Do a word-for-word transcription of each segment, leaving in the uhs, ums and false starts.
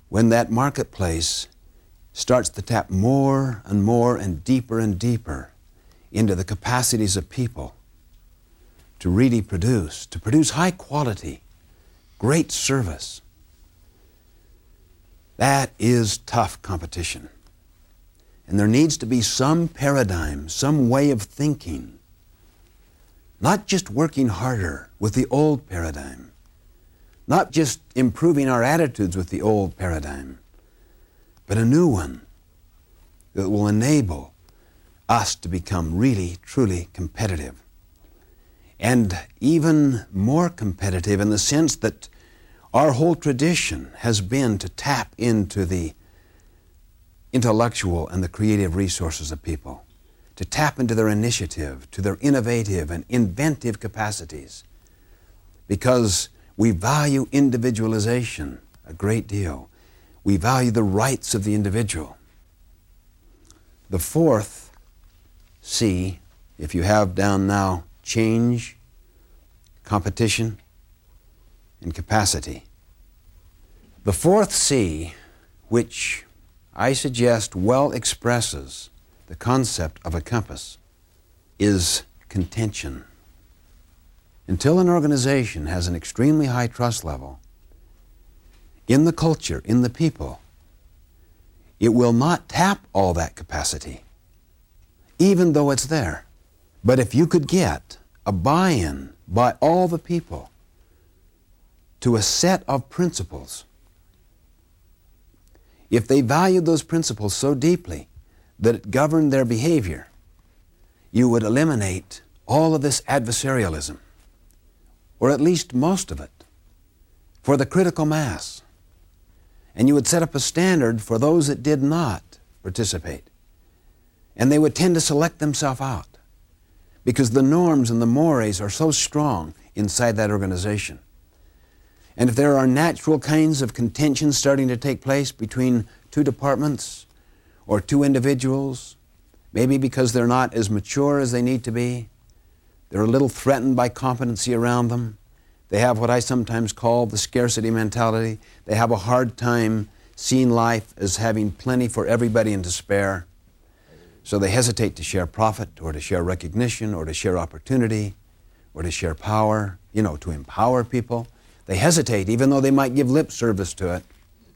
when that marketplace starts to tap more and more and deeper and deeper into the capacities of people to really produce, to produce high quality, great service. That is tough competition. And there needs to be some paradigm, some way of thinking, not just working harder with the old paradigm, not just improving our attitudes with the old paradigm, but a new one that will enable us to become really, truly competitive. And even more competitive in the sense that our whole tradition has been to tap into the intellectual and the creative resources of people, to tap into their initiative, to their innovative and inventive capacities, because we value individualization a great deal. We value the rights of the individual. The fourth C, if you have down now, change, competition, and capacity. The fourth C, which I suggest well expresses the concept of a compass, is contention. Until an organization has an extremely high trust level in the culture, in the people, it will not tap all that capacity, even though it's there. But if you could get a buy-in by all the people to a set of principles, if they valued those principles so deeply that it governed their behavior, you would eliminate all of this adversarialism, or at least most of it, for the critical mass. And you would set up a standard for those that did not participate. And they would tend to select themselves out because the norms and the mores are so strong inside that organization. And if there are natural kinds of contention starting to take place between two departments or two individuals, maybe because they're not as mature as they need to be, they're a little threatened by competency around them, they have what I sometimes call the scarcity mentality, they have a hard time seeing life as having plenty for everybody and to spare, so they hesitate to share profit or to share recognition or to share opportunity or to share power, you know, to empower people. They hesitate, even though they might give lip service to it.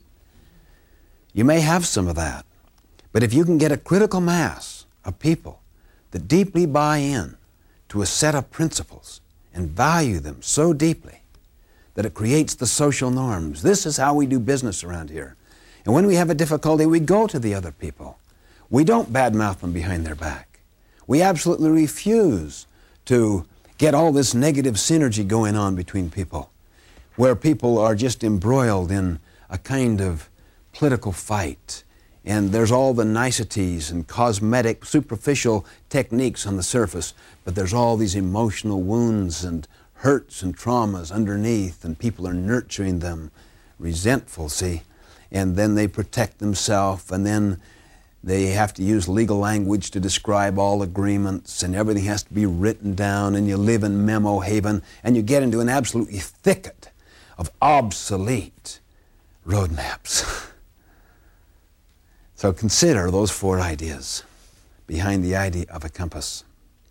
You may have some of that, but if you can get a critical mass of people that deeply buy in to a set of principles and value them so deeply that it creates the social norms. This is how we do business around here. And when we have a difficulty, we go to the other people. We don't badmouth them behind their back. We absolutely refuse to get all this negative synergy going on between people, where people are just embroiled in a kind of political fight, and there's all the niceties and cosmetic, superficial techniques on the surface, but there's all these emotional wounds and hurts and traumas underneath, and people are nurturing them, resentful, see, and then they protect themselves, and then they have to use legal language to describe all agreements, and everything has to be written down, and you live in memo haven, and you get into an absolutely thicket of obsolete roadmaps. So consider those four ideas behind the idea of a compass.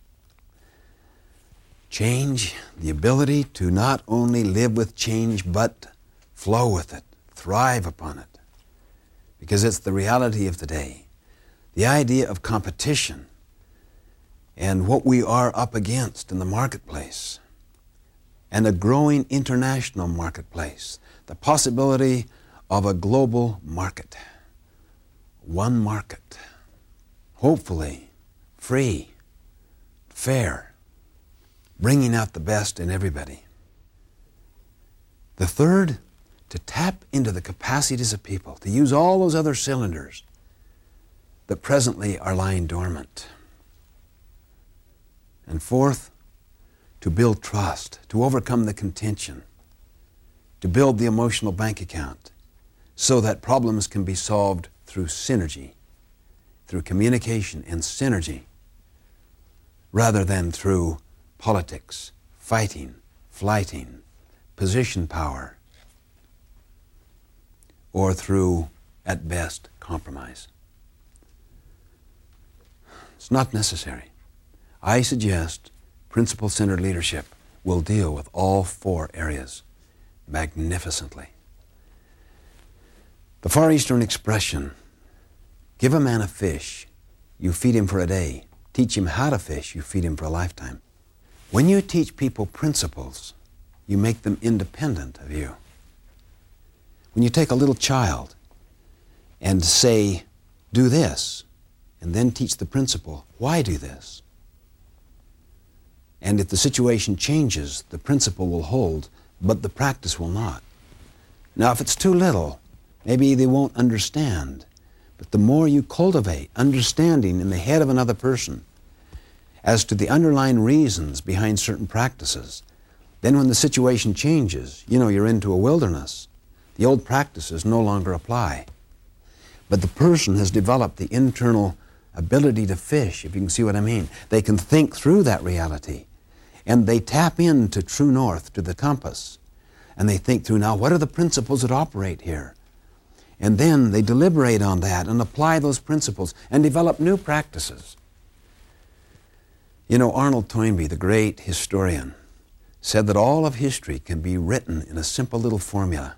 Change, the ability to not only live with change, but flow with it, thrive upon it, because it's the reality of today. The idea of competition and what we are up against in the marketplace, and a growing international marketplace, the possibility of a global market, one market, hopefully free, fair, bringing out the best in everybody. The third, to tap into the capacities of people, to use all those other cylinders that presently are lying dormant. And fourth, to build trust, to overcome the contention, to build the emotional bank account so that problems can be solved through synergy, through communication and synergy, rather than through politics, fighting, flighting, position power. or through, at best, compromise. It's not necessary. I suggest principle-centered leadership will deal with all four areas magnificently. The Far Eastern expression, give a man a fish, you feed him for a day. Teach him how to fish, you feed him for a lifetime. When you teach people principles, you make them independent of you. When you take a little child and say, do this, and then teach the principle, why do this? And if the situation changes, the principle will hold, but the practice will not. Now, if it's too little, maybe they won't understand. But the more you cultivate understanding in the head of another person as to the underlying reasons behind certain practices, then when the situation changes, you know you're into a wilderness. The old practices no longer apply. But the person has developed the internal ability to fish, if you can see what I mean. They can think through that reality. And they tap into true north, to the compass. And they think through, now, what are the principles that operate here? And then they deliberate on that and apply those principles and develop new practices. You know, Arnold Toynbee, the great historian, said that all of history can be written in a simple little formula.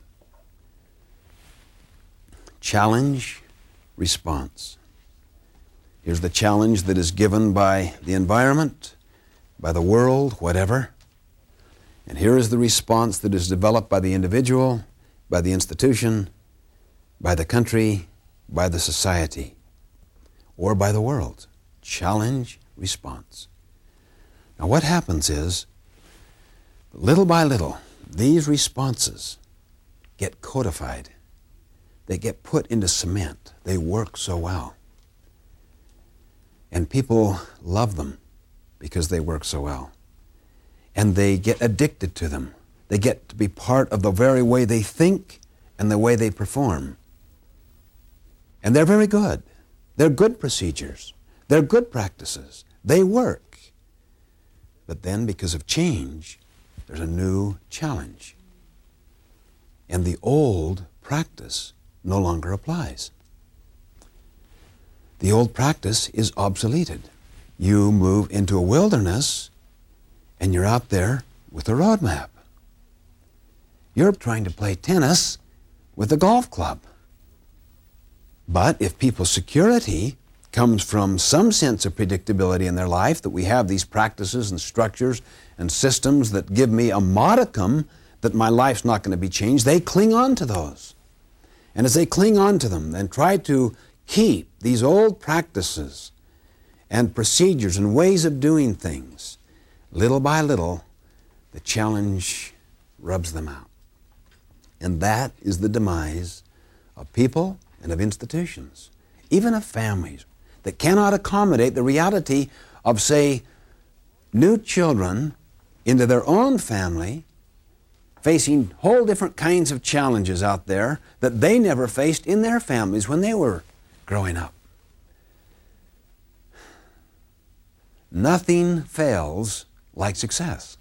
Challenge, response. Here's the challenge that is given by the environment, by the world, whatever. And here is the response that is developed by the individual, by the institution, by the country, by the society, or by the world. Challenge, response. Now what happens is, little by little, these responses get codified. They get put into cement. They work so well. And people love them because they work so well. And they get addicted to them. They get to be part of the very way they think and the way they perform. And they're very good. They're good procedures. They're good practices. They work. But then, because of change, there's a new challenge. And the old practice no longer applies. The old practice is obsoleted. You move into a wilderness and you're out there with a roadmap. You're trying to play tennis with a golf club. But if people's security comes from some sense of predictability in their life, that we have these practices and structures and systems that give me a modicum that my life's not going to be changed, they cling on to those. And as they cling on to them and try to keep these old practices and procedures and ways of doing things, little by little, the challenge rubs them out. And that is the demise of people and of institutions, even of families, that cannot accommodate the reality of, say, new children into their own family, facing whole different kinds of challenges out there that they never faced in their families when they were growing up. Nothing fails like success.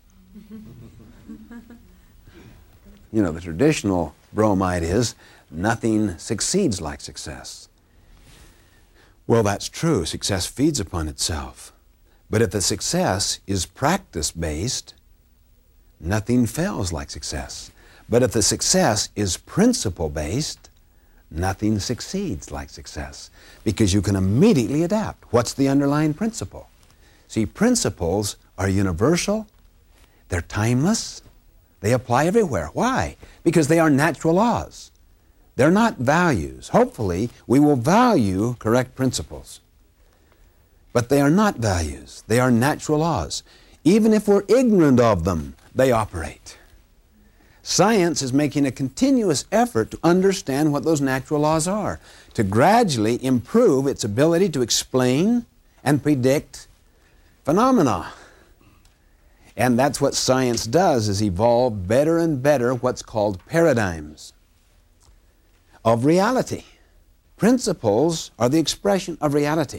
You know, the traditional bromide is, nothing succeeds like success. Well, that's true. Success feeds upon itself. But if the success is practice-based, nothing fails like success. But if the success is principle-based, nothing succeeds like success, because you can immediately adapt. What's the underlying principle? See, principles are universal, they're timeless, they apply everywhere. Why? Because they are natural laws. They're not values. Hopefully, we will value correct principles. But they are not values. They are natural laws. Even if we're ignorant of them, they operate. Science is making a continuous effort to understand what those natural laws are, to gradually improve its ability to explain and predict phenomena. And that's what science does, is evolve better and better what's called paradigms of reality. Principles are the expression of reality.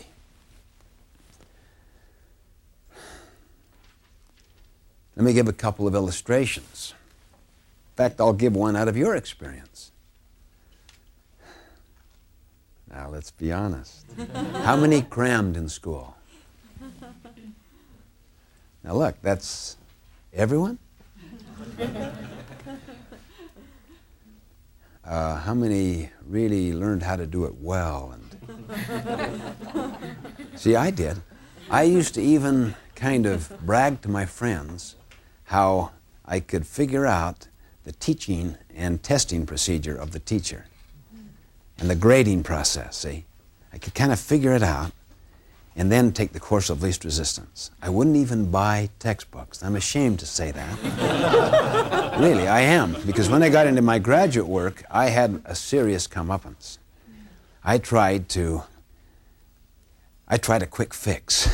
Let me give a couple of illustrations. In fact, I'll give one out of your experience. Now, let's be honest. How many crammed in school? Now, look, that's everyone? Uh, how many really learned how to do it well? And see, I did. I used to even kind of brag to my friends how I could figure out the teaching and testing procedure of the teacher and the grading process, see? I could kind of figure it out and then take the course of least resistance. I wouldn't even buy textbooks. I'm ashamed to say that. Really, I am, because when I got into my graduate work, I had a serious comeuppance. I tried to, I tried a quick fix.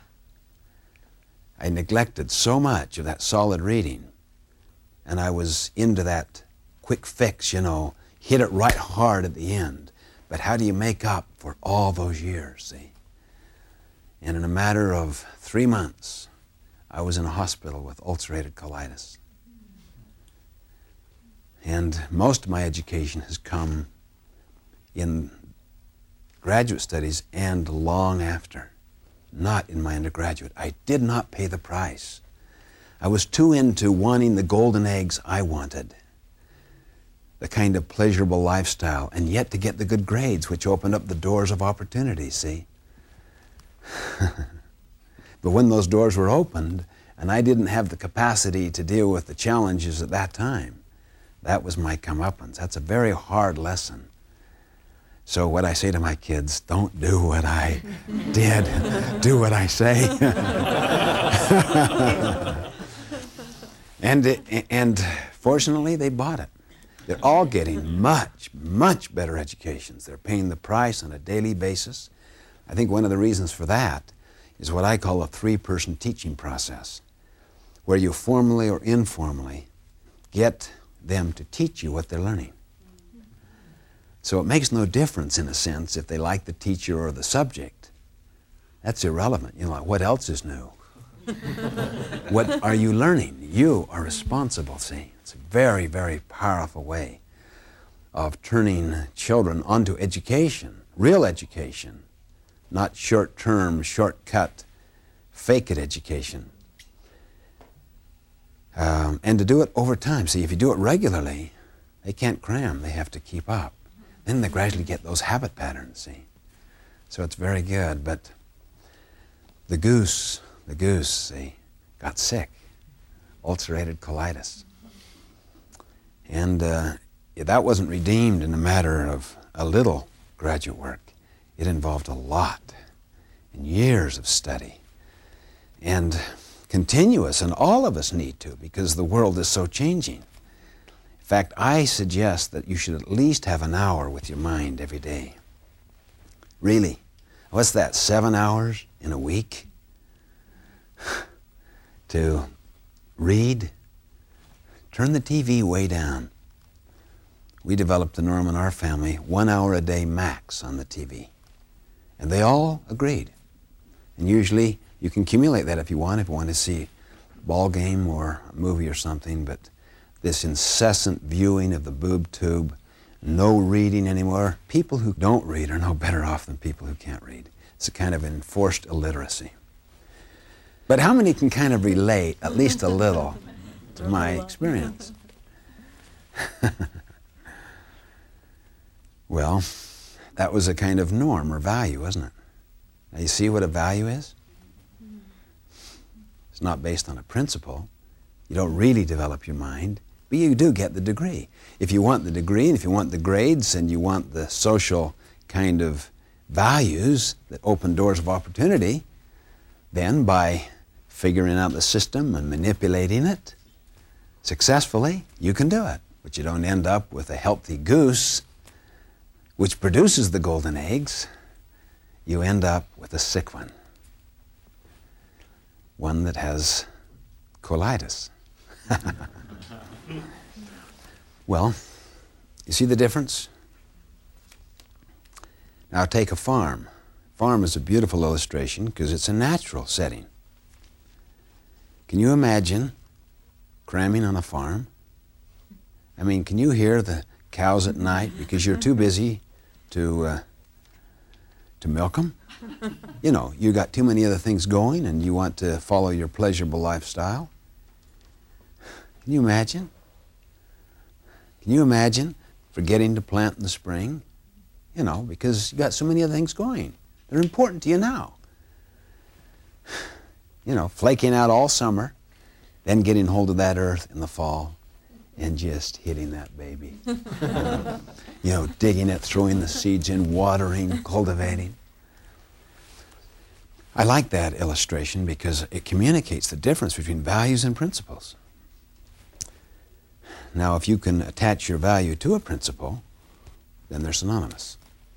I neglected so much of that solid reading, and I was into that quick fix, you know, hit it right hard at the end. But how do you make up for all those years, see? And in a matter of three months, I was in a hospital with ulcerative colitis. And most of my education has come in graduate studies and long after, not in my undergraduate. I did not pay the price. I was too into wanting the golden eggs I wanted, the kind of pleasurable lifestyle, and yet to get the good grades, which opened up the doors of opportunity, see? But when those doors were opened, and I didn't have the capacity to deal with the challenges at that time, that was my comeuppance. That's a very hard lesson. So what I say to my kids, don't do what I did, do what I say. and, and fortunately, they bought it. They're all getting much, much better educations. They're paying the price on a daily basis. I think one of the reasons for that is what I call a three-person teaching process, where you formally or informally get them to teach you what they're learning. So it makes no difference, in a sense, if they like the teacher or the subject. That's irrelevant. You know, like, what else is new? What are you learning? You are responsible, see? It's a very, very powerful way of turning children onto education, real education, not short-term, shortcut, fake-it education. Um, and to do it over time. See, if you do it regularly, they can't cram. They have to keep up. Then they gradually get those habit patterns, see? So it's very good. But the goose, the goose, see, got sick, ulcerative colitis. And uh, that wasn't redeemed in a matter of a little graduate work. It involved a lot and years of study and continuous, and all of us need to, because the world is so changing. In fact, I suggest that you should at least have an hour with your mind every day. Really. What's that, seven hours in a week to read? Turn the T V way down. We developed the norm in our family, one hour a day max on the T V. And they all agreed. And usually you can accumulate that if you want, if you want to see a ball game or a movie or something, but this incessant viewing of the boob tube, no reading anymore. People who don't read are no better off than people who can't read. It's a kind of enforced illiteracy. But how many can kind of relate, at least a little, to my experience? Well, that was a kind of norm or value, wasn't it? Now you see what a value is? It's not based on a principle. You don't really develop your mind, but you do get the degree. If you want the degree, and if you want the grades, and you want the social kind of values that open doors of opportunity, then by figuring out the system and manipulating it successfully, you can do it. But you don't end up with a healthy goose which produces the golden eggs. You end up with a sick one, one that has colitis. Well, you see the difference? Now take a farm. Farm is a beautiful illustration because it's a natural setting. Can you imagine cramming on a farm? I mean, can you hear the cows at night because you're too busy to uh, to milk them. You know, you got too many other things going and you want to follow your pleasurable lifestyle. Can you imagine? Can you imagine forgetting to plant in the spring? You know, because you got so many other things going. They're important to you now. You know, flaking out all summer, then getting hold of that earth in the fall and just hitting that baby. You know, digging it, throwing the seeds in, watering, cultivating. I like that illustration because it communicates the difference between values and principles. Now, if you can attach your value to a principle, then they're synonymous.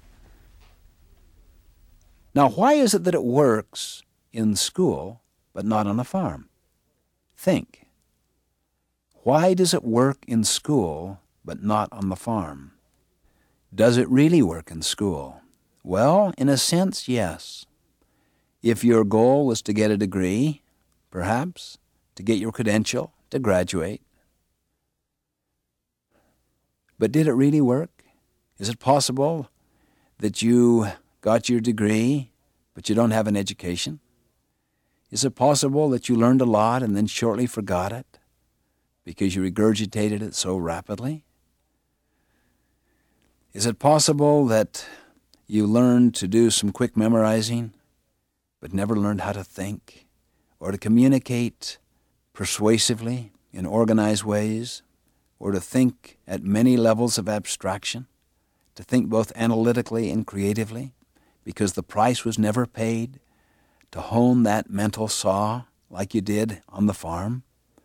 Now, why is it that it works in school but not on a farm? Think. Why does it work in school but not on the farm? Does it really work in school? Well, in a sense, yes. If your goal was to get a degree, perhaps, to get your credential, to graduate. But did it really work? Is it possible that you got your degree, but you don't have an education? Is it possible that you learned a lot and then shortly forgot it because you regurgitated it so rapidly? Is it possible that you learned to do some quick memorizing, but never learned how to think or to communicate persuasively in organized ways, or to think at many levels of abstraction, to think both analytically and creatively, because the price was never paid to hone that mental saw like you did on the farm?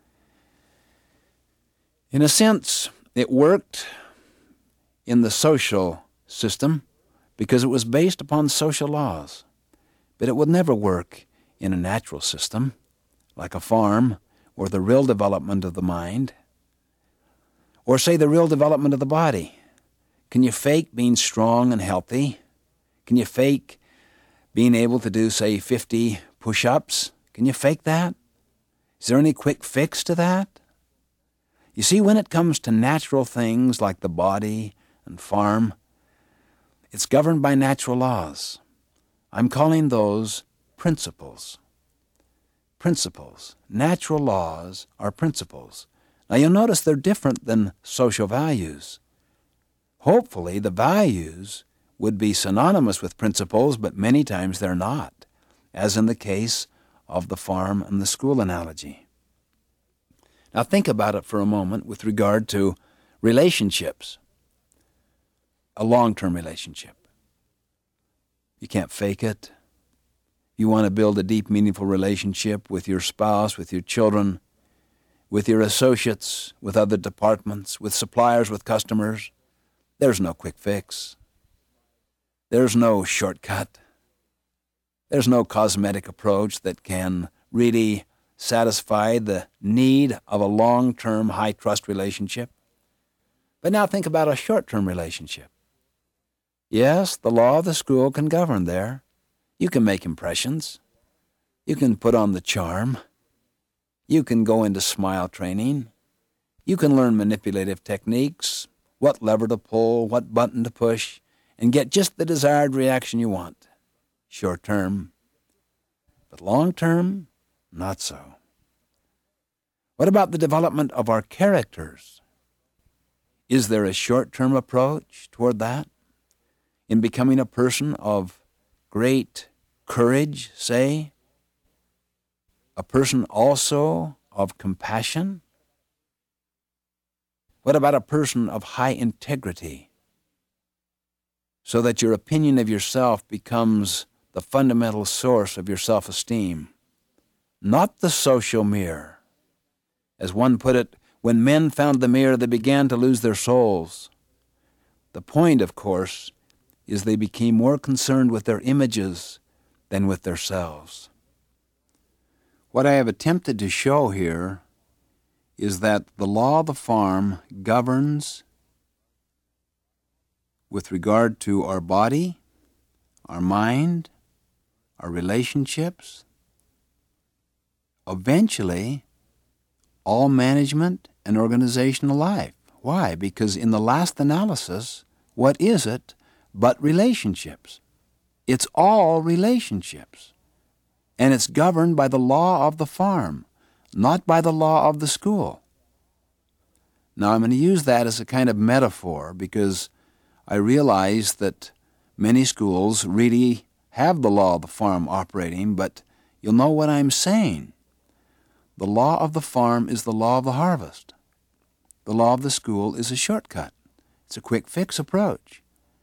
In a sense, it worked in the social system because it was based upon social laws, but it would never work in a natural system like a farm or the real development of the mind, or say the real development of the body. Can you fake being strong and healthy? Can you fake being able to do, say, fifty push-ups? Can you fake that? Is there any quick fix to that? You see, when it comes to natural things like the body and farm, it's governed by natural laws. I'm calling those principles. Principles. Natural laws are principles. Now you'll notice they're different than social values. Hopefully the values would be synonymous with principles, but many times they're not, as in the case of the farm and the school analogy. Now think about it for a moment with regard to relationships, a long-term relationship. You can't fake it. You want to build a deep, meaningful relationship with your spouse, with your children, with your associates, with other departments, with suppliers, with customers. There's no quick fix. There's no shortcut. There's no cosmetic approach that can really satisfy the need of a long-term, high-trust relationship. But now think about a short-term relationship. Yes, the law of the school can govern there. You can make impressions. You can put on the charm. You can go into smile training. You can learn manipulative techniques, what lever to pull, what button to push, and get just the desired reaction you want. Short term. But long term, not so. What about the development of our characters? Is there a short-term approach toward that? In becoming a person of great courage, say? A person also of compassion? What about a person of high integrity? So that your opinion of yourself becomes the fundamental source of your self-esteem, not the social mirror. As one put it, when men found the mirror, they began to lose their souls. The point, of course, is they became more concerned with their images than with themselves. What I have attempted to show here is that the law of the farm governs with regard to our body, our mind, our relationships, eventually all management and organizational life. Why? Because in the last analysis, what is it but relationships? It's all relationships. And it's governed by the law of the farm, not by the law of the school. Now, I'm going to use that as a kind of metaphor because I realize that many schools really have the law of the farm operating, but you'll know what I'm saying. The law of the farm is the law of the harvest. The law of the school is a shortcut. It's a quick fix approach.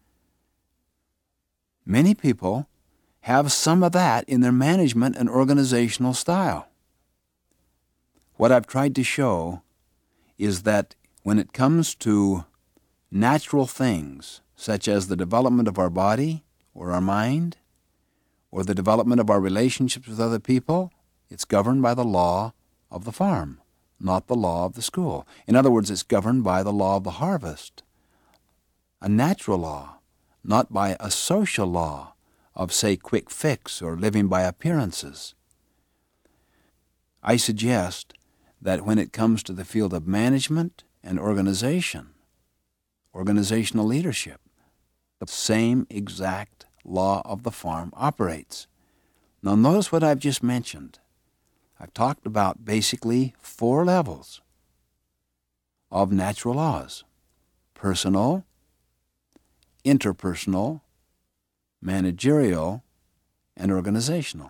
Many people have some of that in their management and organizational style. What I've tried to show is that when it comes to natural things, such as the development of our body or our mind, or the development of our relationships with other people, it's governed by the law of the farm, not the law of the school. In other words, it's governed by the law of the harvest, a natural law, not by a social law of, say, quick fix or living by appearances. I suggest that when it comes to the field of management and organization, organizational leadership, the same exact law of the farm operates. Now notice what I've just mentioned. I've talked about basically four levels of natural laws: personal, interpersonal, managerial, and organizational.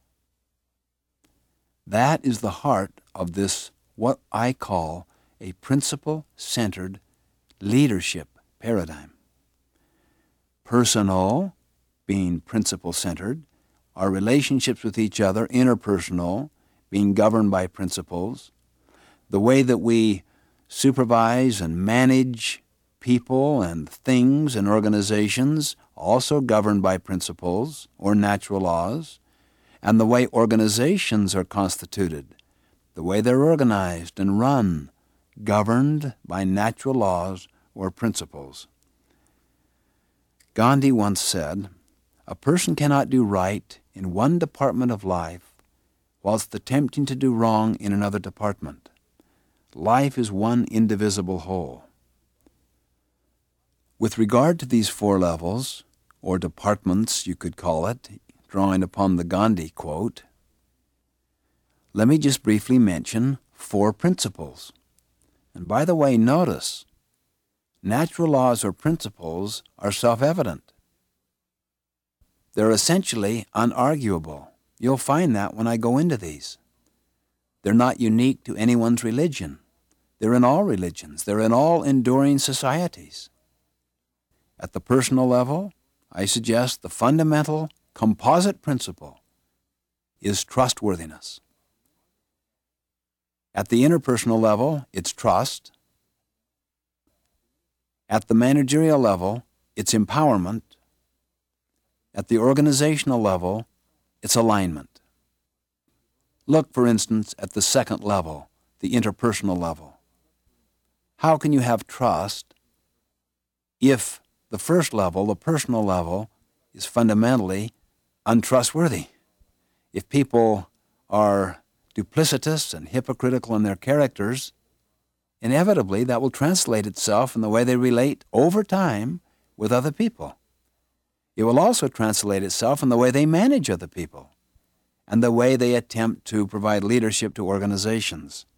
That is the heart of this, what I call a principle-centered leadership paradigm. Personal, being principle-centered, our relationships with each other, interpersonal, being governed by principles, the way that we supervise and manage people and things and organizations, also governed by principles or natural laws, and the way organizations are constituted, the way they're organized and run, governed by natural laws or principles. Gandhi once said, "A person cannot do right in one department of life whilst attempting to do wrong in another department. Life is one indivisible whole." With regard to these four levels, or departments you could call it, drawing upon the Gandhi quote, let me just briefly mention four principles. And by the way, notice, natural laws or principles are self-evident. They're essentially unarguable. You'll find that when I go into these. They're not unique to anyone's religion. They're in all religions. They're in all enduring societies. At the personal level, I suggest the fundamental composite principle is trustworthiness. At the interpersonal level, it's trust. At the managerial level, it's empowerment. At the organizational level, it's alignment. Look, for instance, at the second level, the interpersonal level. How can you have trust if the first level, the personal level, is fundamentally untrustworthy? If people are duplicitous and hypocritical in their characters, inevitably that will translate itself in the way they relate over time with other people. It will also translate itself in the way they manage other people and the way they attempt to provide leadership to organizations.